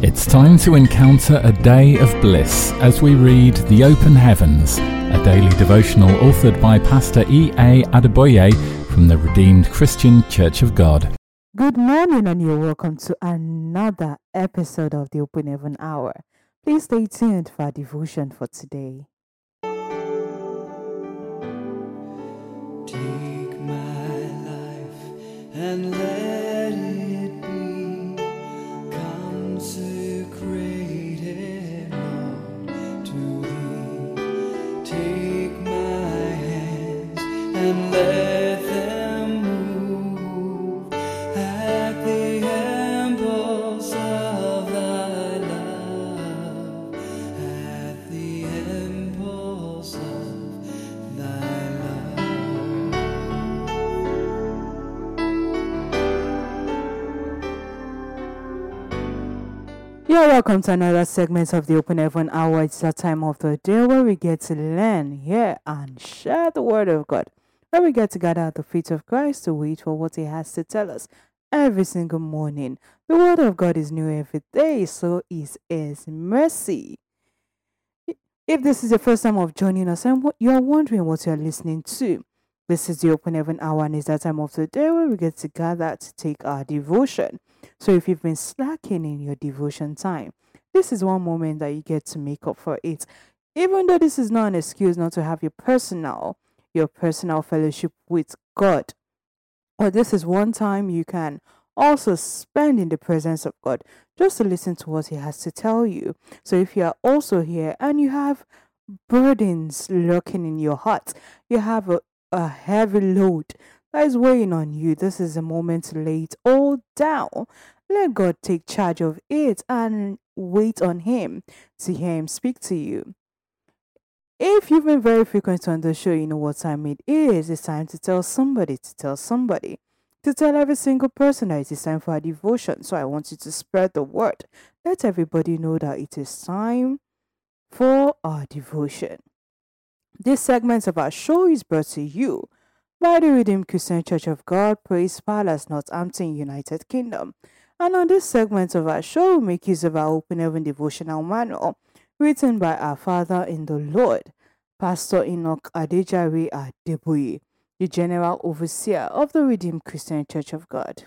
It's time to encounter a day of bliss as we read The Open Heavens, a daily devotional authored by Pastor E.A. Adeboye from the Redeemed Christian Church of God. Good morning and you're welcome to another episode of the Open Heaven Hour. Please stay tuned for our devotion for today. Take my life and let it be consecrated, Lord, to Thee. Take my hands and let them move at the impulse of Thy love, at the impulse of Thy love. You're welcome to another segment of the Open Heaven Hour. It's that time of the day where we get to learn, hear, and share the Word of God. Where we get to gather at the feet of Christ to wait for what He has to tell us every single morning. The Word of God is new every day, so is His mercy. If this is the first time of joining us and you're wondering what you're listening to, this is the Open Heaven Hour, and it's that time of the day where we get to gather to take our devotion. So if you've been slacking in your devotion time, this is one moment that you get to make up for it. Even though this is not an excuse not to have your personal fellowship with God, or this is one time you can also spend in the presence of God just to listen to what He has to tell you. So if you are also here and you have burdens lurking in your heart, you have a heavy load that is weighing on you, this is a moment to lay it all down. Let God take charge of it and wait on Him to hear Him speak to you. If you've been very frequent on the show, you know what time it is. It's time to tell somebody, to tell every single person that it is time for our devotion. So I want you to spread the word. Let everybody know that it is time for our devotion. This segment of our show is brought to you by the Redeemed Christian Church of God, Praise Palace, Northampton, United Kingdom. And on this segment of our show, we make use of our Open Heaven Devotional Manual, written by our Father in the Lord, Pastor Enoch Adejare Adeboye, the General Overseer of the Redeemed Christian Church of God.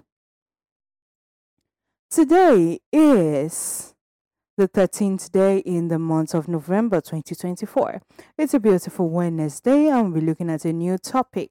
Today is the 13th day in the month of November 2024. It's a beautiful Wednesday, and we'll be looking at a new topic.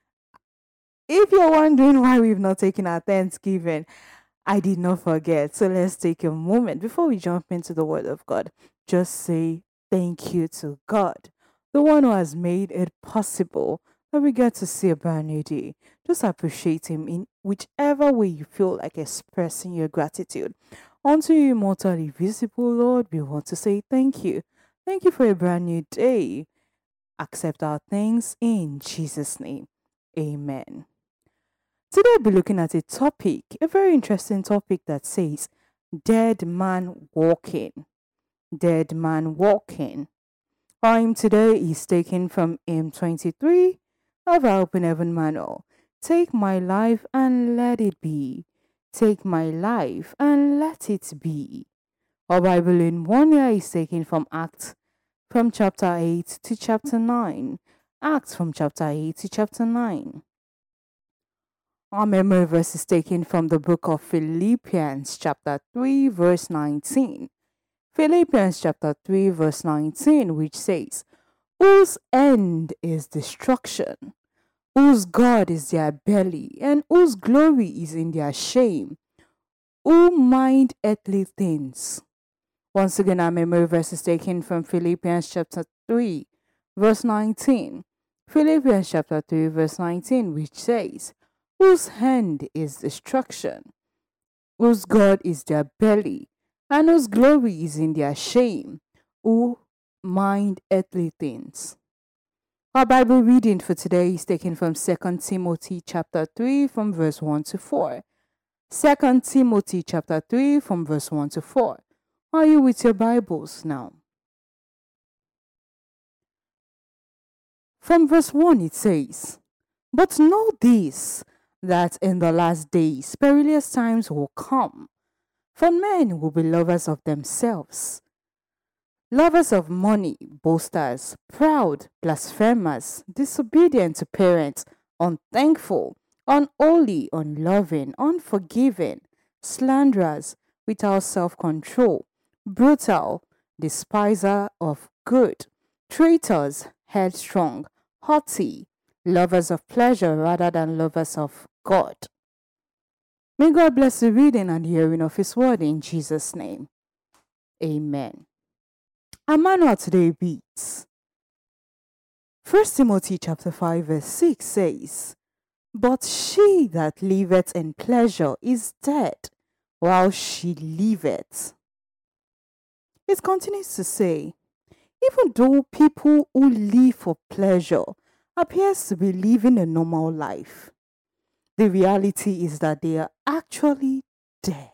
If you're wondering why we've not taken our Thanksgiving, I did not forget. So let's take a moment before we jump into the Word of God. Just say thank you to God, the one who has made it possible that we get to see a brand new day. Just appreciate Him in whichever way you feel like expressing your gratitude. Unto you, immortally visible Lord, we want to say thank you. Thank you for a brand new day. Accept our thanks in Jesus' name. Amen. Today I'll be looking at a topic, a very interesting topic that says, Dead Man Walking. Dead Man Walking. Our hymn today is taken from hymn 23 of our Open Heaven Manual. Take my life and let it be. Take my life and let it be. Our Bible in 1 year is taken from Acts from chapter 8 to chapter 9. Acts from chapter 8 to chapter 9. Our memory verse is taken from the book of Philippians chapter 3 verse 19. Philippians chapter 3 verse 19, which says, whose end is destruction, whose God is their belly, and whose glory is in their shame, who mind earthly things. Once again, our memory verse is taken from Philippians chapter 3 verse 19. Philippians chapter 3 verse 19, which says, whose hand is destruction, whose God is their belly, and whose glory is in their shame, who mind earthly things. Our Bible reading for today is taken from 2 Timothy chapter 3 from verse 1 to 4. 2 Timothy chapter 3 from verse 1 to 4. Are you with your Bibles now? From verse 1 it says, but know this, that in the last days perilous times will come. For men will be lovers of themselves, lovers of money, boasters, proud, blasphemers, disobedient to parents, unthankful, unholy, unloving, unforgiving, slanderers, without self control, brutal, despiser of good, traitors, headstrong, haughty, lovers of pleasure rather than lovers of God. May God bless the reading and hearing of His word in Jesus' name. Amen. Our manual today reads 1 Timothy chapter 5 verse 6 says, "But she that liveth in pleasure is dead, while she liveth." It continues to say, even though people who live for pleasure appears to be living a normal life, the reality is that they are actually dead.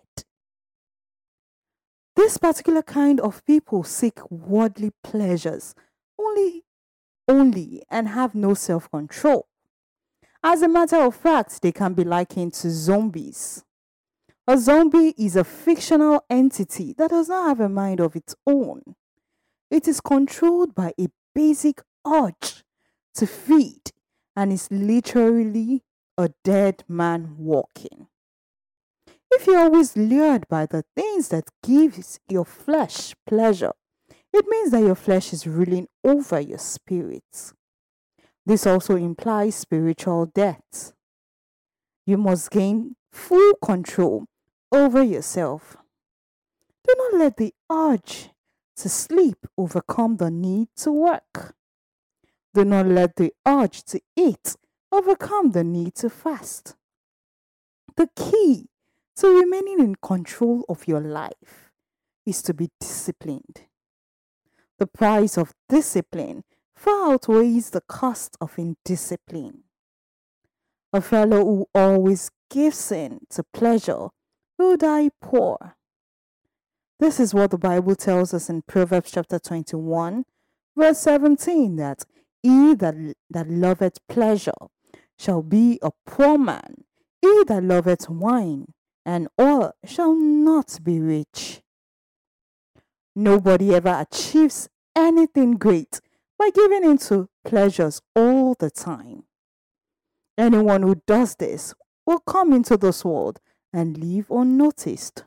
This particular kind of people seek worldly pleasures only, and have no self-control. As a matter of fact, they can be likened to zombies. A zombie is a fictional entity that does not have a mind of its own. It is controlled by a basic urge to feed and is literally a dead man walking. If you're always lured by the things that gives your flesh pleasure, it means that your flesh is ruling over your spirit. This also implies spiritual death. You must gain full control over yourself. Do not let the urge to sleep overcome the need to work. Do not let the urge to eat overcome the need to fast. The key to remaining in control of your life is to be disciplined. The price of discipline far outweighs the cost of indiscipline. A fellow who always gives in to pleasure will die poor. This is what the Bible tells us in Proverbs chapter 21, verse 17, that he that loveth pleasure shall be a poor man. He that loveth wine and oil shall not be rich. Nobody ever achieves anything great by giving into pleasures all the time. Anyone who does this will come into this world and leave unnoticed.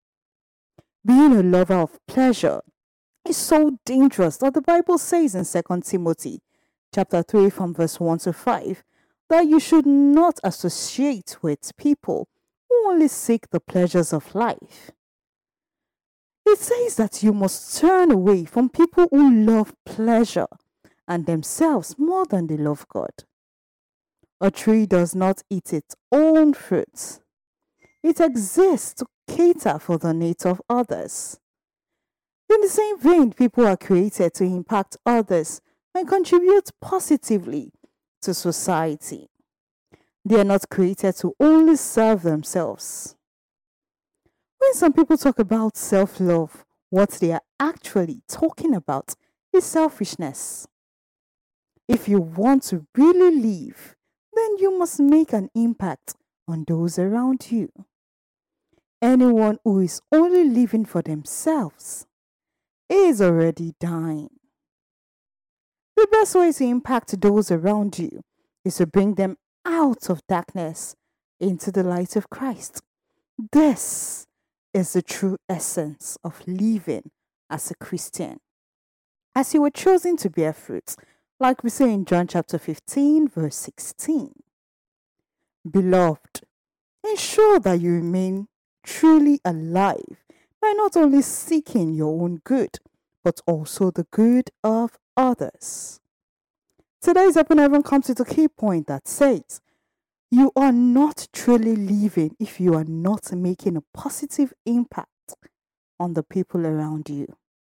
Being a lover of pleasure is so dangerous that the Bible says in 2 Timothy chapter 3 from verse 1 to 5 that you should not associate with people who only seek the pleasures of life. It says that you must turn away from people who love pleasure and themselves more than they love God. A tree does not eat its own fruits. It exists to cater for the needs of others. In the same vein, people are created to impact others and contribute positively to society. They are not created to only serve themselves. When some people talk about self-love, what they are actually talking about is selfishness. If you want to really live, then you must make an impact on those around you. Anyone who is only living for themselves is already dying. The best way to impact those around you is to bring them out of darkness into the light of Christ. This is the true essence of living as a Christian. As you were chosen to bear fruit, like we say in John chapter 15, verse 16. Beloved, ensure that you remain truly alive by not only seeking your own good, but also the good of others. Today's Open Heaven comes to the key point that says, you are not truly living if you are not making a positive impact on the people around you.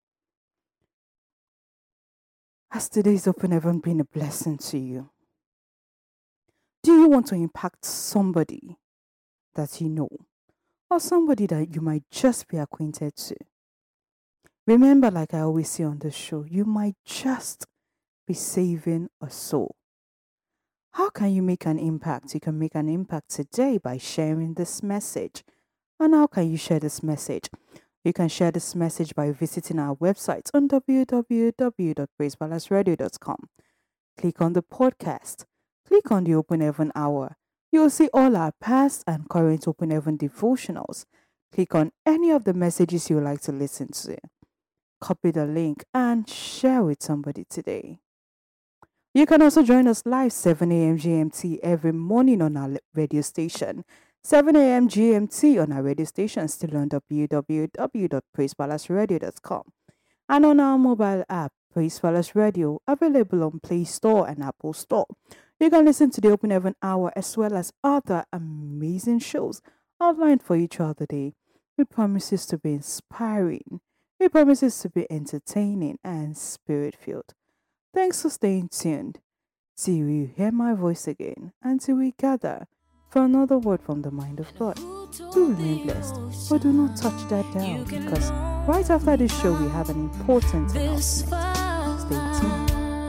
Has today's Open Heaven been a blessing to you? Do you want to impact somebody that you know, or somebody that you might just be acquainted to? Remember, like I always say on the show, you might just be saving a soul. How can you make an impact? You can make an impact today by sharing this message And how can you share this message? You can share this message by visiting our website on www.praisepalaceradio.com. Click on the podcast. Click on the Open Heaven Hour. You'll see all our past and current Open Heaven devotionals. Click on any of the messages you would like to listen to. Copy the link and share with somebody today. You can also join us live 7 a.m. GMT every morning on our radio station. 7 a.m. GMT on our radio station, still on www.praisepalaceradio.com. And on our mobile app, Praise Palace Radio, available on Play Store and Apple Store. You can listen to the Open Heaven Hour as well as other amazing shows outlined for you throughout the day. It promises to be inspiring. It promises to be entertaining and spirit-filled. Thanks for staying tuned. Till you hear my voice again, until we gather for another word from the mind of God. Do remain blessed, but do not touch that dial, because right after this show we have an important announcement. Stay tuned.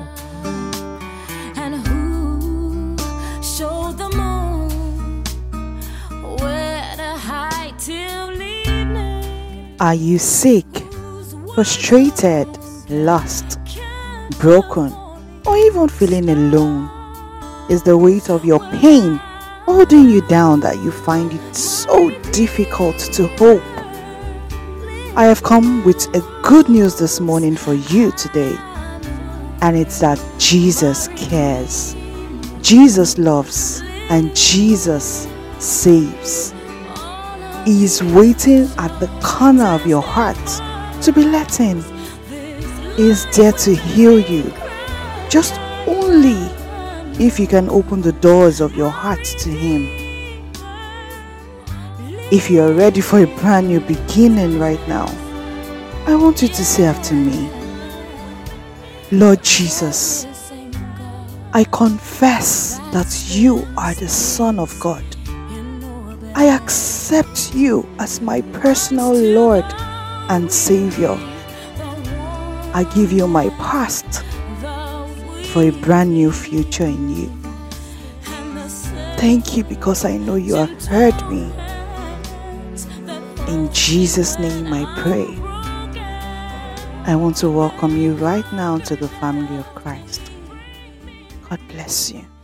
And who showed the moon where to hide till evening? Are you sick, frustrated, lost, broken, or even feeling alone? Is the weight of your pain holding you down that you find it so difficult to hope? I have come with a good news this morning for you today, and it's that Jesus cares, Jesus loves, and Jesus saves. He is waiting at the corner of your heart to be let in. He is there to heal you, just only if you can open the doors of your heart to Him. If you are ready for a brand new beginning right now, I want you to say after me, Lord Jesus, I confess that you are the Son of God. I accept you as my personal Lord and Savior. I give you my past for a brand new future in you. Thank you because I know you have heard me. In Jesus' name I pray. I want to welcome you right now to the family of Christ. God bless you.